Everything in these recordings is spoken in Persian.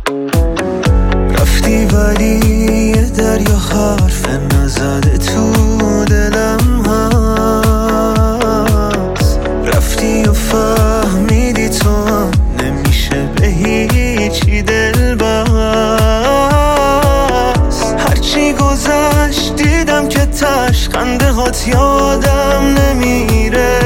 رفتی ولی یه دریا حرف نزده تو دلم هست. رفتی و فهمیدی تو هم نمیشه به هیچی دل بست. هرچی گذشت دیدم که تش خنده هات یادم نمیره.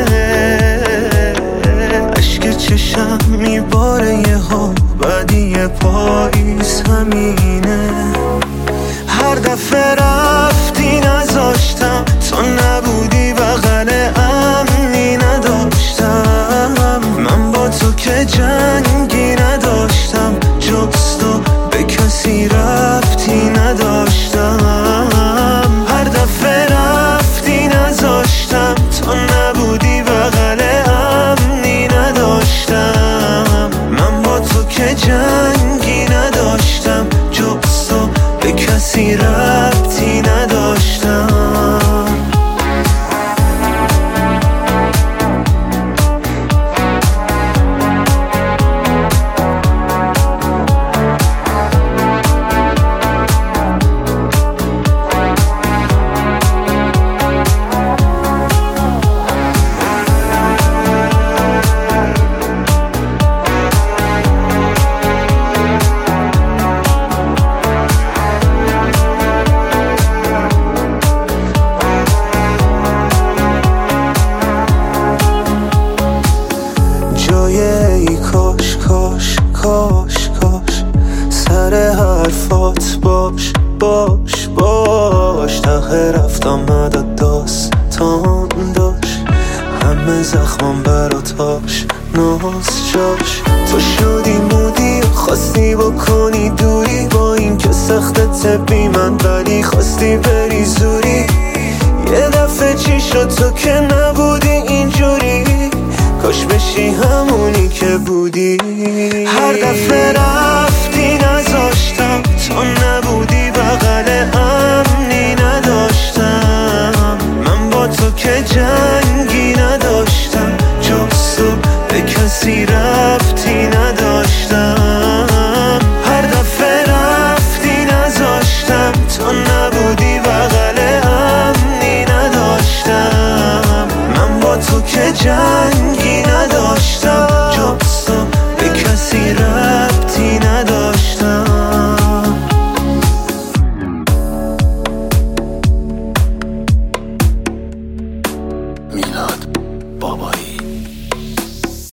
عشق چشم میباره یه ها بعدی پاییز همینه. هر دفعه رفتی نذاشتم، تو نبودی بغل امنی نداشتم. من با تو که جنگی نداشتم، جز تو به کسی رفتی نداشتم. هر دفعه رفتی نذاشتم، تو نبودی بغل امنی نداشتم. من با تو که جنگی نداشتم، جز تو به کسی ربطی نداشتم. ای کاش کاش کاش کاش سر حرفات باش باش باش. ته رفت آمد و داستان داشت، همه زخمم برات هاش ناز جاش. تو شدی مودی خواستی بکنی دوری، با این که سختت بی من ولی خواستی بری زوری. یه دفعه چی شد تو که نبودی اینجوری، کاش بشی همونی که بودی. هر دفعه رفتی نذاشتم، تو نبودی بغل امنی نداشتم. من با تو که جنگی نداشتم، جز تو به کسی ربطی نداشتم. هر دفعه رفتی نذاشتم، تو نبودی بغل امنی نداشتم. من با تو که جنگی